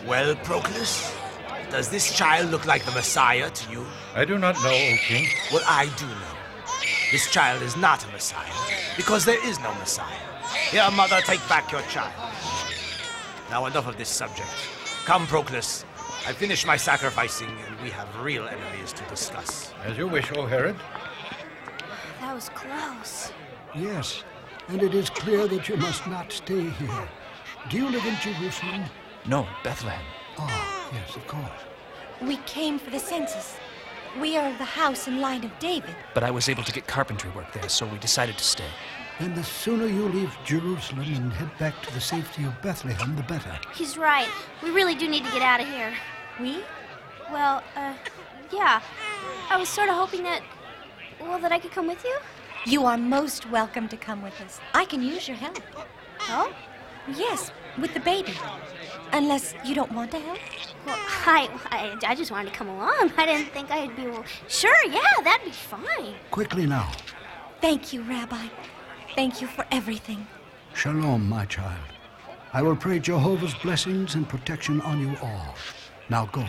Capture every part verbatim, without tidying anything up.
Well, Proclus, does this child look like the Messiah to you? I do not know, O King. Well, I do know. This child is not a Messiah, because there is no Messiah. Here, mother, take back your child. Now, enough of this subject. Come, Proclus. I finished my sacrificing, and we have real enemies to discuss. As you wish, O Herod. That was close. Yes, and it is clear that you must not stay here. Do you live in Jerusalem? No, Bethlehem. Oh, yes, of course. We came for the census. We are the house and line of David. But I was able to get carpentry work there, so we decided to stay. Then the sooner you leave Jerusalem and head back to the safety of Bethlehem, the better. He's right. We really do need to get out of here. We? Well, uh, yeah. I was sort of hoping that, well, that I could come with you. You are most welcome to come with us. I can use your help. Help? Yes, with the baby. Unless you don't want to help? Well, I, I, I just wanted to come along. I didn't think I'd be, well, sure, yeah, that'd be fine. Quickly now. Thank you, Rabbi. Thank you for everything. Shalom, my child. I will pray Jehovah's blessings and protection on you all. Now go.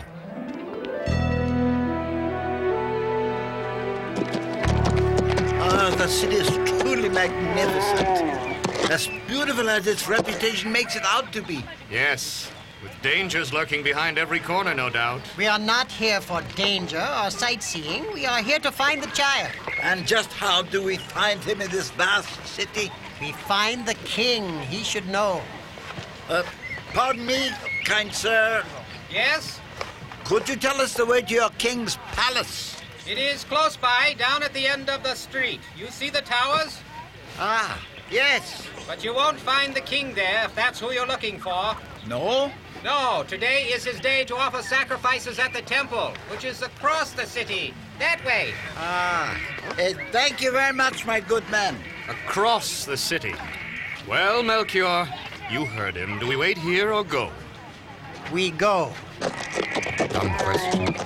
Ah, the city is truly magnificent. As beautiful as its reputation makes it out to be. Yes, with dangers lurking behind every corner, no doubt. We are not here for danger or sightseeing. We are here to find the child. And just how do we find him in this vast city? We find the king. He should know. Uh, pardon me, kind sir. Yes? Could you tell us the way to your king's palace? It is close by, down at the end of the street. You see the towers? Ah, yes. But you won't find the king there if that's who you're looking for. No? No, today is his day to offer sacrifices at the temple, which is across the city. That way. Ah, uh, thank you very much, my good man. Across the city. Well, Melchior, you heard him. Do we wait here or go? We go. Dumb question.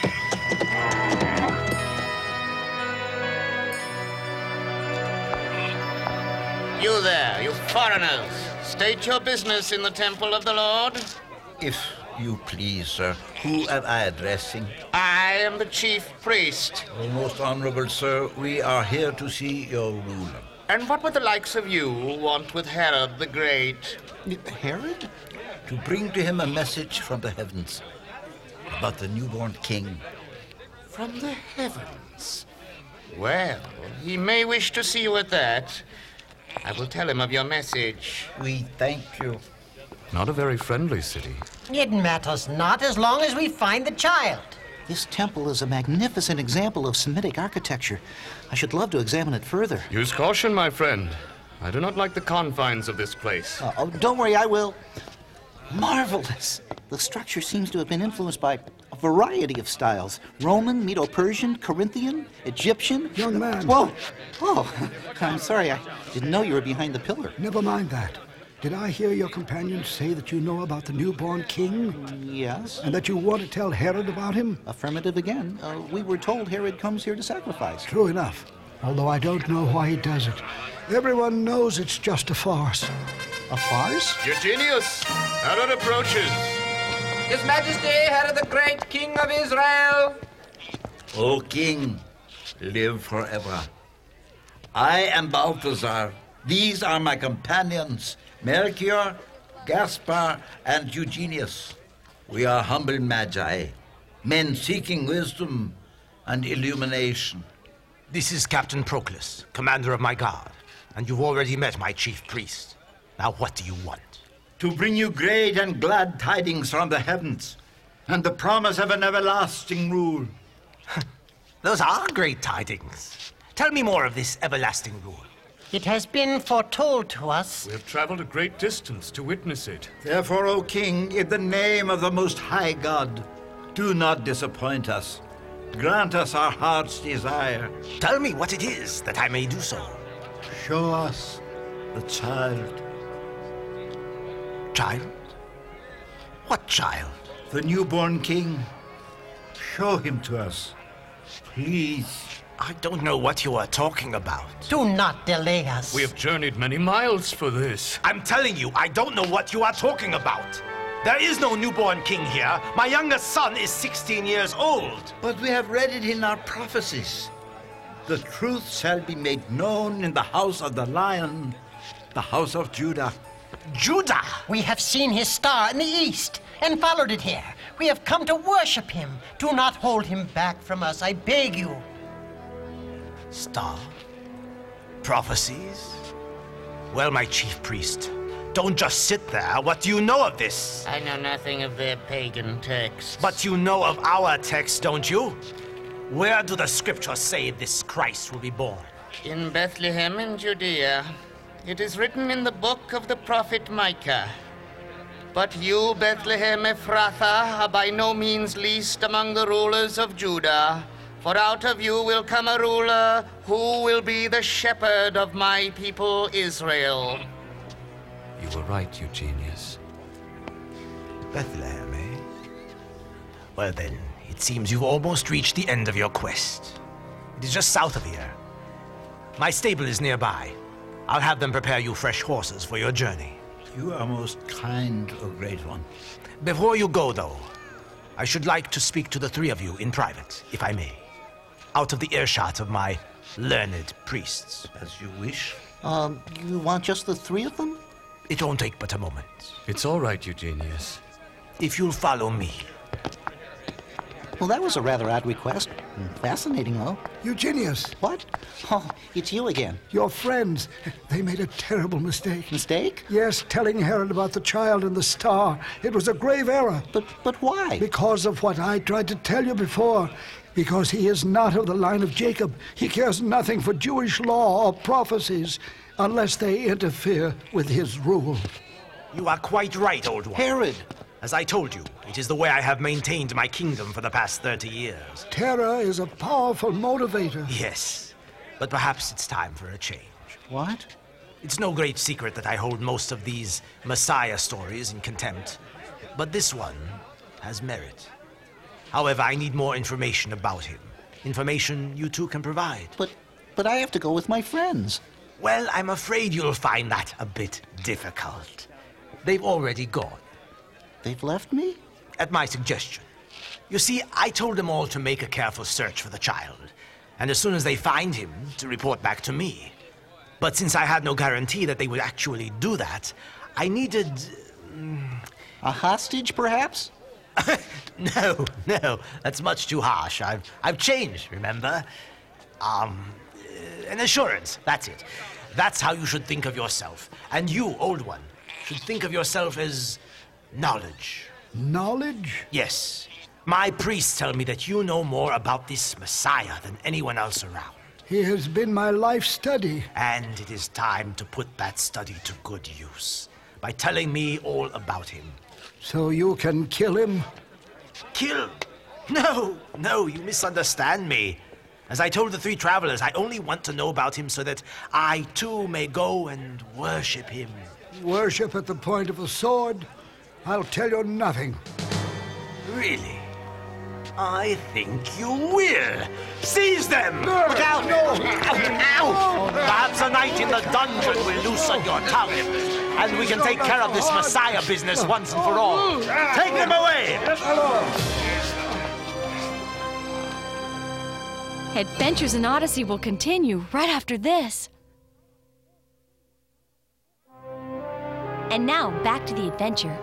You there, you foreigners. State your business in the temple of the Lord. If you please, sir, who am I addressing? I am the chief priest. Oh, most honorable sir, we are here to see your ruler. And what would the likes of you want with Herod the Great? Herod? To bring to him a message from the heavens about the newborn king. From the heavens? Well, he may wish to see you at that. I will tell him of your message. We thank you. Not a very friendly city. It matters not as long as we find the child. This temple is a magnificent example of Semitic architecture. I should love to examine it further. Use caution, my friend. I do not like the confines of this place. Uh, oh, don't worry, I will. Marvelous. The structure seems to have been influenced by a variety of styles. Roman, Medo-Persian, Corinthian, Egyptian. Young man. Whoa. Oh, I'm sorry. I didn't know you were behind the pillar. Never mind that. Did I hear your companions say that you know about the newborn king? Yes. And that you want to tell Herod about him? Affirmative again. Uh, we were told Herod comes here to sacrifice. True enough. Although I don't know why he does it. Everyone knows it's just a farce. A farce? Eugenius, Herod approaches. His Majesty, Herod the Great, King of Israel. O king, live forever. I am Balthazar. These are my companions, Melchior, Gaspar, and Eugenius. We are humble magi, men seeking wisdom and illumination. This is Captain Proclus, commander of my guard, and you've already met my chief priest. Now what do you want? To bring you great and glad tidings from the heavens, and the promise of an everlasting rule. Those are great tidings. Tell me more of this everlasting rule. It has been foretold to us. We have traveled a great distance to witness it. Therefore, O king, in the name of the Most High God, do not disappoint us. Grant us our heart's desire. Tell me what it is, that I may do so. Show us the child. Child? What child? The newborn king. Show him to us. Please. I don't know what you are talking about. Do not delay us. We have journeyed many miles for this. I'm telling you, I don't know what you are talking about. There is no newborn king here. My youngest son is sixteen years old. But we have read it in our prophecies. The truth shall be made known in the house of the Lion, the house of Judah. Judah? We have seen his star in the east and followed it here. We have come to worship him. Do not hold him back from us, I beg you. Star? Prophecies? Well, my chief priest, don't just sit there. What do you know of this? I know nothing of their pagan texts. But you know of our text, don't you? Where do the scriptures say this Christ will be born? In Bethlehem in Judea. It is written in the book of the prophet Micah. But you, Bethlehem Ephrathah, are by no means least among the rulers of Judah. For out of you will come a ruler who will be the shepherd of my people Israel. You were right, Eugenius. Bethlehem, eh? Well then, it seems you've almost reached the end of your quest. It is just south of here. My stable is nearby. I'll have them prepare you fresh horses for your journey. You are most kind, O Great One. Before you go, though, I should like to speak to the three of you in private, if I may. Out of the earshot of my learned priests. As you wish. Um, you want just the three of them? It won't take but a moment. It's all right, Eugenius. If you'll follow me. Well, that was a rather odd request. Fascinating, though. Eugenius. What? Oh, it's you again. Your friends. They made a terrible mistake. Mistake? Yes, telling Herod about the child and the star. It was a grave error. But, but why? Because of what I tried to tell you before. Because he is not of the line of Jacob. He cares nothing for Jewish law or prophecies unless they interfere with his rule. You are quite right, old one. Herod! As I told you, it is the way I have maintained my kingdom for the past thirty years. Terror is a powerful motivator. Yes, but perhaps it's time for a change. What? It's no great secret that I hold most of these Messiah stories in contempt, but this one has merit. However, I need more information about him. Information you two can provide. But, but I have to go with my friends. Well, I'm afraid you'll find that a bit difficult. They've already gone. They've left me? At my suggestion. You see, I told them all to make a careful search for the child, and as soon as they find him, to report back to me. But since I had no guarantee that they would actually do that, I needed... Um... A hostage, perhaps? no, no, that's much too harsh. I've, I've changed, remember? Um, an assurance, that's it. That's how you should think of yourself. And you, old one, should think of yourself as... knowledge. Knowledge? Yes. My priests tell me that you know more about this Messiah than anyone else around. He has been my life study. And it is time to put that study to good use by telling me all about him. So you can kill him? Kill? No, no, you misunderstand me. As I told the three travelers, I only want to know about him so that I, too, may go and worship him. Worship at the point of a sword? I'll tell you nothing. Really? I think you will. Seize them! Look out! No! Ow! Perhaps a night in the dungeon will loosen your tongue, and we can take care of this Messiah business once and for all. Take them away! Adventures in Odyssey will continue right after this. And now, back to the adventure.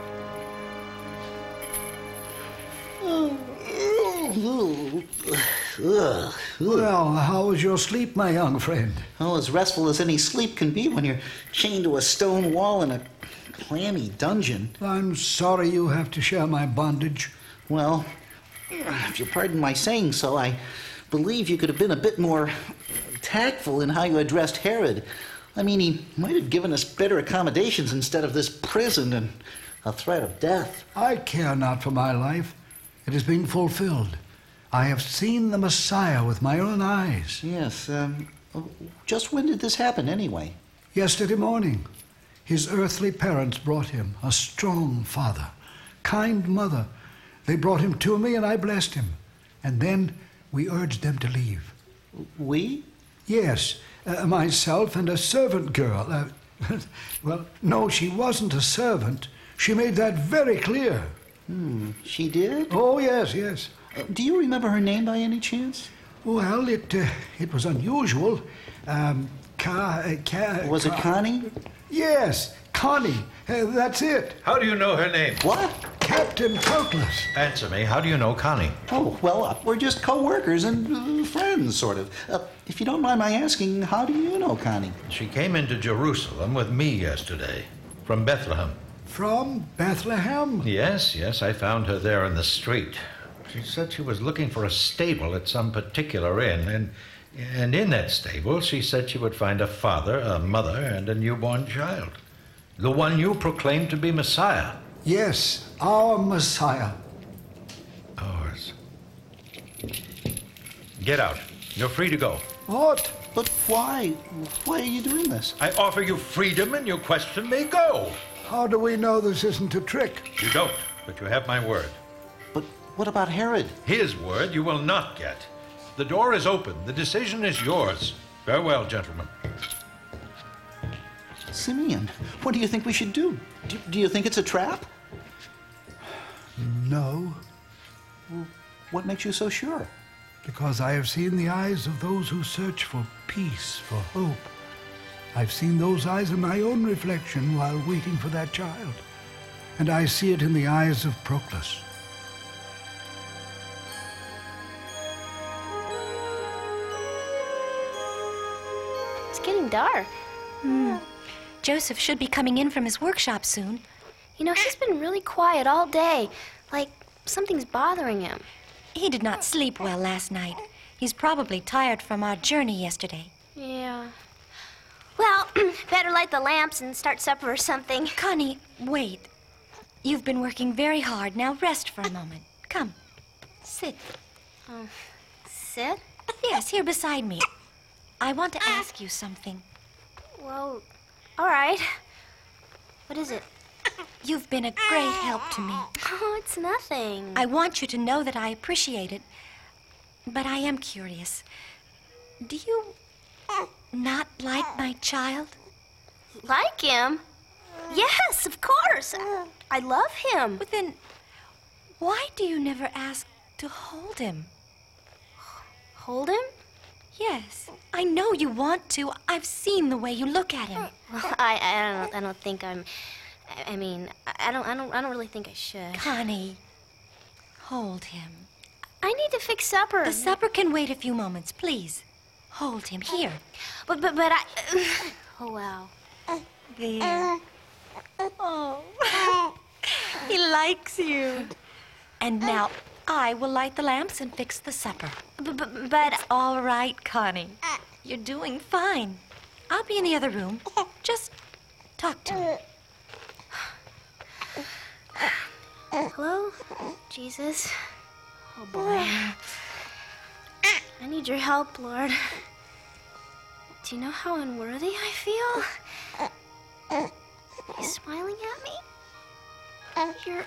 Well, how was your sleep, my young friend? Oh, as restful as any sleep can be when you're chained to a stone wall in a clammy dungeon. I'm sorry you have to share my bondage. Well, if you'll pardon my saying so, I believe you could have been a bit more tactful in how you addressed Herod. I mean, he might have given us better accommodations instead of this prison and a threat of death. I care not for my life. It is being fulfilled. I have seen the Messiah with my own eyes. Yes, um, just when did this happen anyway? Yesterday morning. His earthly parents brought him, a strong father, kind mother. They brought him to me and I blessed him. And then we urged them to leave. We? Yes, uh, myself and a servant girl. Uh, well, no, she wasn't a servant. She made that very clear. Hmm, she did? Oh, yes, yes. Uh, do you remember her name by any chance? Well, it uh, it was unusual. Um, Ca, uh, Ca, Was it Connie? Yes, Connie. Uh, that's it. How do you know her name? What? Captain Proclus. Answer me. How do you know Connie? Oh, well, uh, we're just co-workers and uh, friends, sort of. Uh, if you don't mind my asking, how do you know Connie? She came into Jerusalem with me yesterday, from Bethlehem. From Bethlehem? Yes, yes, I found her there in the street. She said she was looking for a stable at some particular inn, and, and in that stable she said she would find a father, a mother, and a newborn child. The one you proclaimed to be Messiah. Yes, our Messiah. Ours. Get out. You're free to go. What? But why? Why are you doing this? I offer you freedom and you question me. Go. How do we know this isn't a trick? You don't, but you have my word. But what about Herod? His word you will not get. The door is open. The decision is yours. Farewell, gentlemen. Simeon, what do you think we should do? Do, do you think it's a trap? No. Well, what makes you so sure? Because I have seen the eyes of those who search for peace, for hope. I've seen those eyes in my own reflection while waiting for that child. And I see it in the eyes of Proclus. It's getting dark. Hmm. Joseph should be coming in from his workshop soon. You know, he's been really quiet all day. Like something's bothering him. He did not sleep well last night. He's probably tired from our journey yesterday. Yeah. Well, better light the lamps and start supper or something. Connie, wait. You've been working very hard. Now rest for a moment. Come. Sit. Oh, sit? Yes, here beside me. I want to ask you something. Well, all right. What is it? You've been a great help to me. Oh, it's nothing. I want you to know that I appreciate it. But I am curious. Do you not like my child? Like him? Yes, of course. I love him. But then, why do you never ask to hold him? Hold him? Yes. I know you want to. I've seen the way you look at him. Well, I, I don't, I don't think I'm. I mean, I don't, I don't, I don't really think I should. Connie, hold him. I need to fix supper. The supper can wait a few moments, please. Hold him here. But, but, but I. Oh wow. There. Oh. He likes you. And now I will light the lamps and fix the supper. But, but, but it's all right, Connie. You're doing fine. I'll be in the other room. Just talk to me. Hello, Jesus. Oh boy. I need your help, Lord. Do you know how unworthy I feel? Are you smiling at me? You're.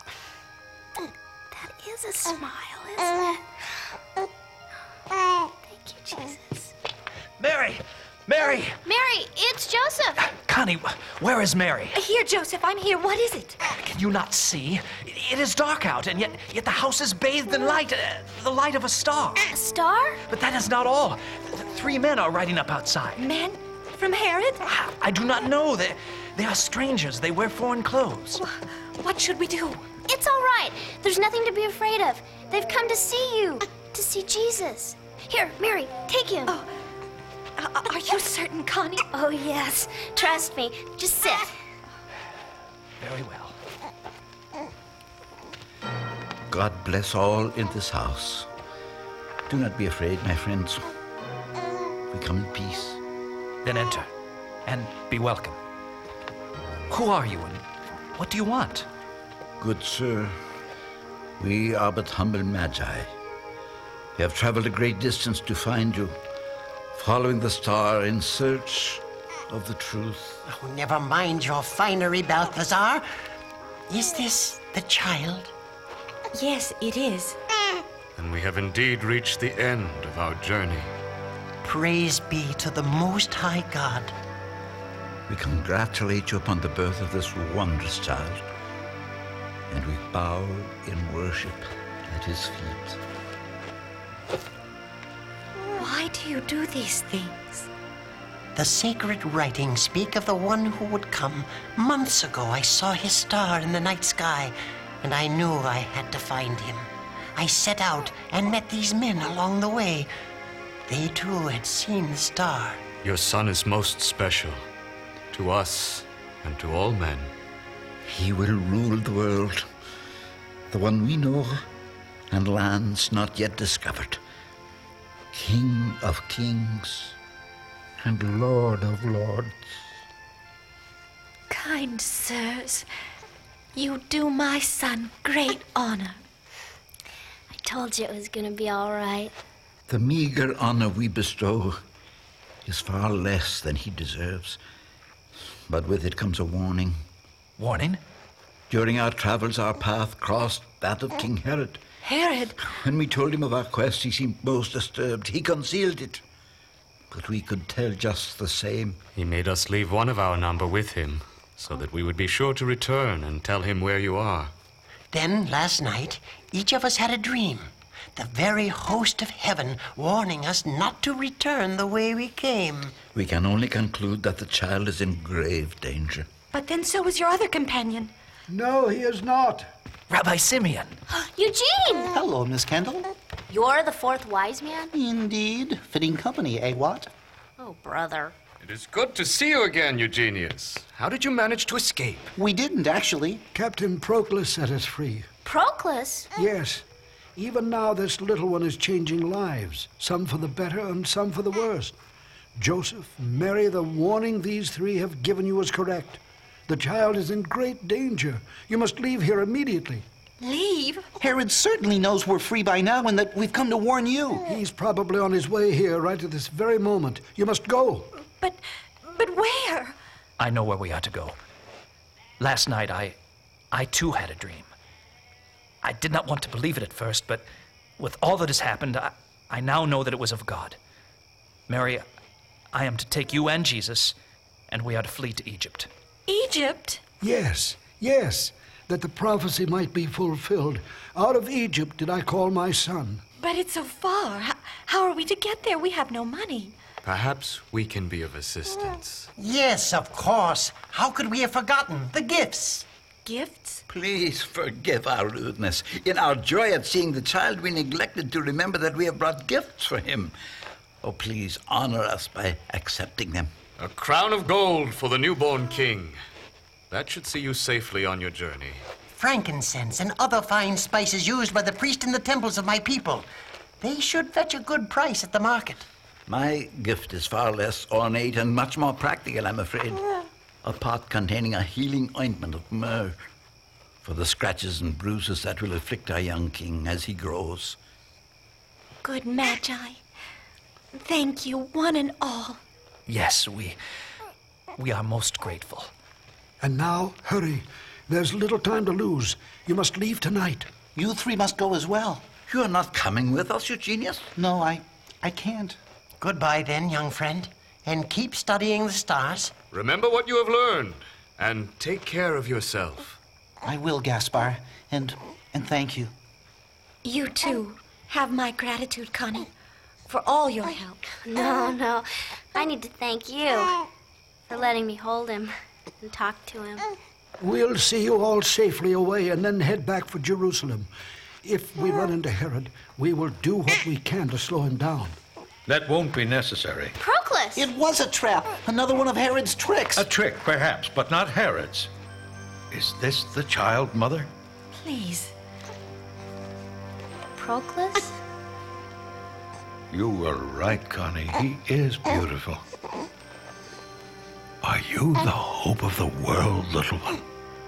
That is a smile, isn't it? Thank you, Jesus. Mary! Mary! Mary, it's Joseph! Connie, where is Mary? Here, Joseph, I'm here. What is it? Can you not see? It is dark out, and yet, yet the house is bathed in light, uh, the light of a star. A star? But that is not all. Th- Three men are riding up outside. Men? From Herod? I, I do not know. They, they are strangers. They wear foreign clothes. What should we do? It's all right. There's nothing to be afraid of. They've come to see you, to see Jesus. Here, Mary, take him. Oh. Uh, are you certain, Connie? Oh, yes. Trust me. Just sit. Very well. God bless all in this house. Do not be afraid, my friends. We come in peace. Then enter, and be welcome. Who are you, and what do you want? Good sir, we are but humble magi. We have traveled a great distance to find you, following the star in search of the truth. Oh, never mind your finery, Balthazar. Is this the child? Yes, it is. And we have indeed reached the end of our journey. Praise be to the Most High God. We congratulate you upon the birth of this wondrous child. and we bow in worship at his feet. Why do you do these things? The sacred writings speak of the one who would come. Months ago, I saw his star in the night sky, and I knew I had to find him. I set out and met these men along the way. They too had seen the star. Your son is most special to us and to all men. He will rule the world, the one we know, and lands not yet discovered. King of kings and Lord of lords. Kind sirs, you do my son great honor. I told you it was gonna be all right. The meager honor we bestow is far less than he deserves. But with it comes a warning. Warning? During our travels, our path crossed that of King Herod. Herod? When we told him of our quest, he seemed most disturbed. He concealed it. But we could tell just the same. He made us leave one of our number with him, so that we would be sure to return and tell him where you are. Then, last night, each of us had a dream. The very host of heaven warning us not to return the way we came. We can only conclude that the child is in grave danger. But then so was your other companion. No, he is not. Rabbi Simeon. Eugene! Hello, Miss Kendall. You're the fourth wise man? Indeed. Fitting company, eh, what? Oh, brother. It is good to see you again, Eugenius. How did you manage to escape? We didn't, actually. Captain Proclus set us free. Proclus? Yes. Even now, this little one is changing lives, some for the better and some for the worse. Joseph, Mary, the warning these three have given you is correct. The child is in great danger. You must leave here immediately. Leave? Herod certainly knows we're free by now and that we've come to warn you. He's probably on his way here right at this very moment. You must go. But, but where? I know where we are to go. Last night, I, I too had a dream. I did not want to believe it at first, but with all that has happened, I, I now know that it was of God. Mary, I am to take you and Jesus, and we are to flee to Egypt. Egypt? Yes, yes, that the prophecy might be fulfilled. Out of Egypt did I call my son. But it's so far. How, how are we to get there? We have no money. Perhaps we can be of assistance. Yes, of course. How could we have forgotten the gifts? Gifts? Please forgive our rudeness. In our joy at seeing the child, we neglected to remember that we have brought gifts for him. Oh, please honor us by accepting them. A crown of gold for the newborn king. That should see you safely on your journey. Frankincense and other fine spices used by the priest in the temples of my people. They should fetch a good price at the market. My gift is far less ornate and much more practical, I'm afraid. A pot containing a healing ointment of myrrh for the scratches and bruises that will afflict our young king as he grows. Good Magi. Thank you, one and all. Yes, we... we are most grateful. And now, hurry. There's little time to lose. You must leave tonight. You three must go as well. You are not coming with us, Eugenius? No, I... I can't. Goodbye then, young friend. And keep studying the stars. Remember what you have learned, and take care of yourself. I will, Gaspar, and and thank you. You too have my gratitude, Connie, for all your help. No, no. I need to thank you for letting me hold him and talk to him. We'll see you all safely away and then head back for Jerusalem. If we run into Herod, we will do what we can to slow him down. That won't be necessary. Proclus! It was a trap. Another one of Herod's tricks. A trick, perhaps, but not Herod's. Is this the child, Mother? Please. Proclus? You were right, Connie. He is beautiful. Are you the hope of the world, little one?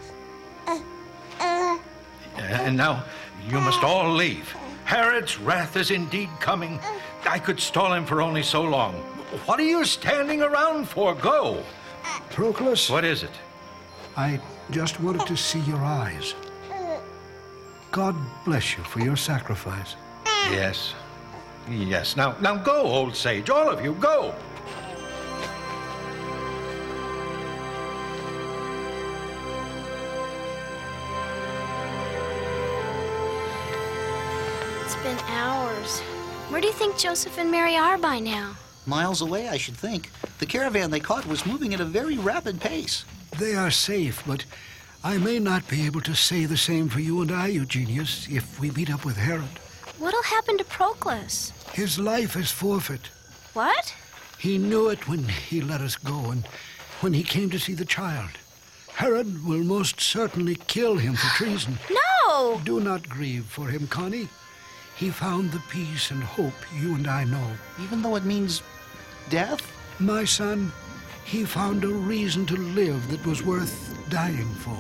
And now you must all leave. Herod's wrath is indeed coming. I could stall him for only so long. What are you standing around for? Go. Proclus? What is it? I just wanted to see your eyes. God bless you for your sacrifice. Yes. Yes. Now, now go, old sage. All of you, go. been hours. Where do you think Joseph and Mary are by now? Miles away, I should think. The caravan they caught was moving at a very rapid pace. They are safe, but I may not be able to say the same for you and I, Eugenius, if we meet up with Herod. What'll happen to Proclus? His life is forfeit. What? He knew it when he let us go and when he came to see the child. Herod will most certainly kill him for treason. No! Do not grieve for him, Connie. He found the peace and hope you and I know. Even though it means death? My son, he found a reason to live that was worth dying for.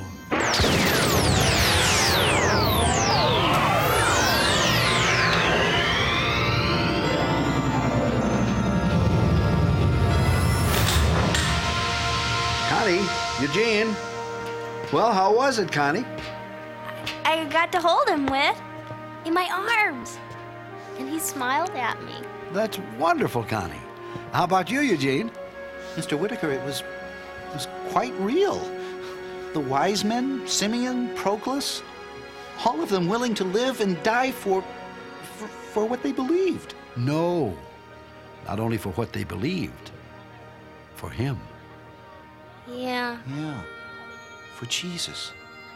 Connie, Eugene. Well, how was it, Connie? I got to hold him, Whit, in my arms. And he smiled at me. That's wonderful, Connie. How about you, Eugene? Mister Whitaker, it was, it was quite real. The wise men, Simeon, Proclus, all of them willing to live and die for, for, for what they believed. No, not only for what they believed, for him. Yeah. Yeah, for Jesus.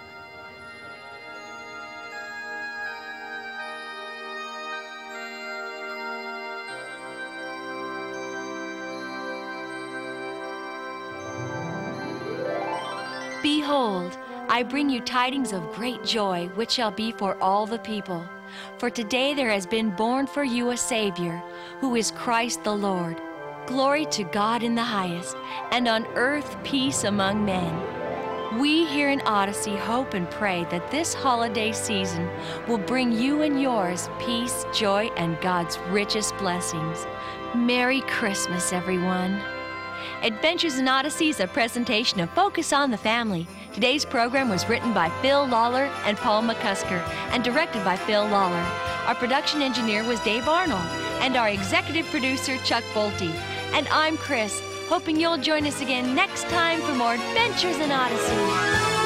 Behold, I bring you tidings of great joy, which shall be for all the people. For today there has been born for you a Savior, who is Christ the Lord. Glory to God in the highest, and on earth peace among men. We here in Odyssey hope and pray that this holiday season will bring you and yours peace, joy, and God's richest blessings. Merry Christmas, everyone. Adventures in Odyssey is a presentation of Focus on the Family. Today's program was written by Phil Lawler and Paul McCusker and directed by Phil Lawler. Our production engineer was Dave Arnold and our executive producer, Chuck Bolte. And I'm Chris, hoping you'll join us again next time for more Adventures in Odyssey.